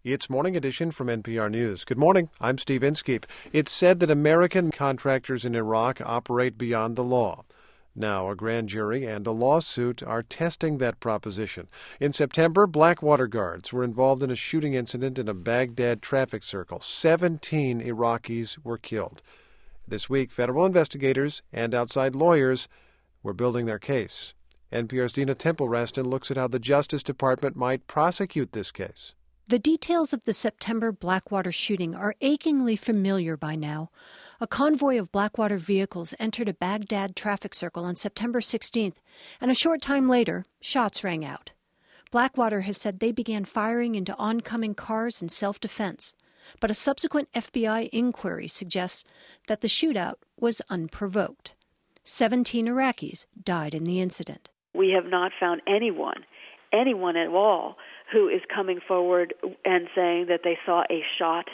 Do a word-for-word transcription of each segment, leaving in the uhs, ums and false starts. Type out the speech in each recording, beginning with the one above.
It's Morning Edition from N P R News. Good morning. I'm Steve Inskeep. It's said that American contractors in Iraq operate beyond the law. Now, a grand jury and a lawsuit are testing that proposition. In September, Blackwater guards were involved in a shooting incident in a Baghdad traffic circle. Seventeen Iraqis were killed. This week, federal investigators and outside lawyers were building their case. N P R's Dina Temple-Raston looks at how the Justice Department might prosecute this case. The details of the September Blackwater shooting are achingly familiar by now. A convoy of Blackwater vehicles entered a Baghdad traffic circle on September sixteenth, and a short time later, shots rang out. Blackwater has said they began firing into oncoming cars in self-defense, but a subsequent F B I inquiry suggests that the shootout was unprovoked. Seventeen Iraqis died in the incident. We have not found anyone, anyone at all, who is coming forward and saying that they saw a shot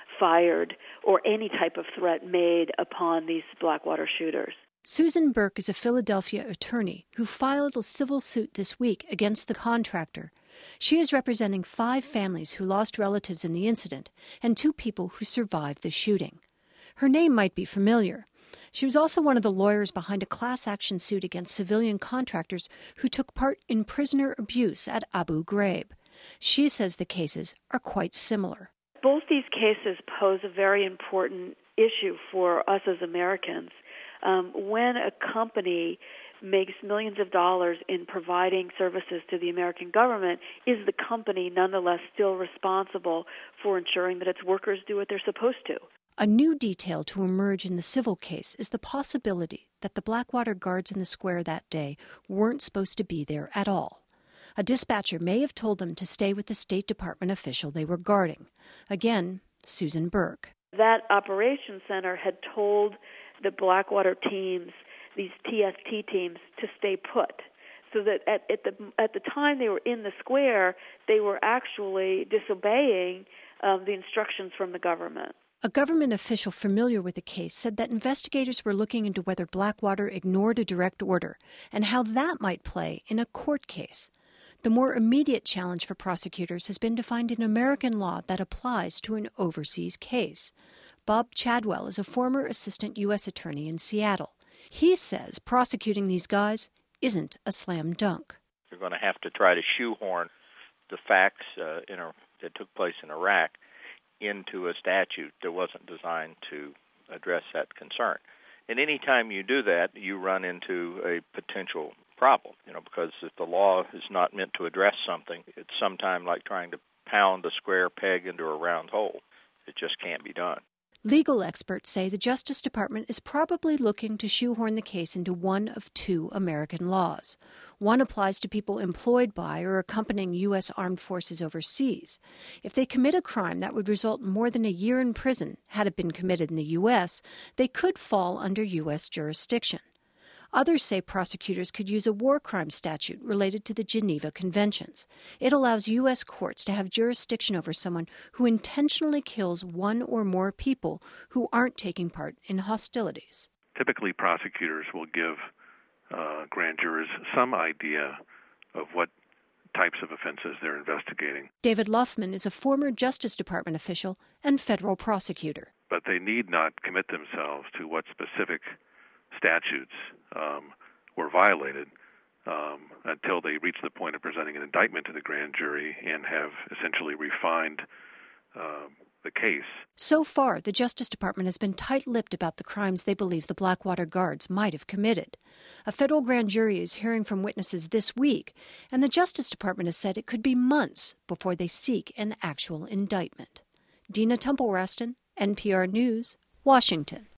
fired or any type of threat made upon these Blackwater shooters. Susan Burke is a Philadelphia attorney who filed a civil suit this week against the contractor. She is representing five families who lost relatives in the incident and two people who survived the shooting. Her name might be familiar. She was also one of the lawyers behind a class action suit against civilian contractors who took part in prisoner abuse at Abu Ghraib. She says the cases are quite similar. Both these cases pose a very important issue for us as Americans. Um, when a company makes millions of dollars in providing services to the American government, is the company nonetheless still responsible for ensuring that its workers do what they're supposed to? A new detail to emerge in the civil case is the possibility that the Blackwater guards in the square that day weren't supposed to be there at all. A dispatcher may have told them to stay with the State Department official they were guarding. Again, Susan Burke. That operations center had told the Blackwater teams, these T S T teams, to stay put. So that at, at the at the time they were in the square, they were actually disobeying um, the instructions from the government. A government official familiar with the case said that investigators were looking into whether Blackwater ignored a direct order and how that might play in a court case. The more immediate challenge for prosecutors has been to find an American law that applies to an overseas case. Bob Chadwell is a former assistant U S attorney in Seattle. He says prosecuting these guys isn't a slam dunk. You're going to have to try to shoehorn the facts uh, in a, that took place in Iraq into a statute that wasn't designed to address that concern. And any time you do that, you run into a potential problem, you know, because if the law is not meant to address something, it's sometime like trying to pound a square peg into a round hole. It just can't be done. Legal experts say the Justice Department is probably looking to shoehorn the case into one of two American laws. One applies to people employed by or accompanying U S armed forces overseas. If they commit a crime that would result in more than a year in prison, had it been committed in the U S, they could fall under U S jurisdiction. Others say prosecutors could use a war crime statute related to the Geneva Conventions. It allows U S courts to have jurisdiction over someone who intentionally kills one or more people who aren't taking part in hostilities. Typically, prosecutors will give uh, grand jurors some idea of what types of offenses they're investigating. David Luffman is a former Justice Department official and federal prosecutor. But they need not commit themselves to what specific statutes um, were violated um, until they reach the point of presenting an indictment to the grand jury and have essentially refined uh, the case. So far, the Justice Department has been tight-lipped about the crimes they believe the Blackwater guards might have committed. A federal grand jury is hearing from witnesses this week, and the Justice Department has said it could be months before they seek an actual indictment. Dina Temple-Raston, N P R News, Washington.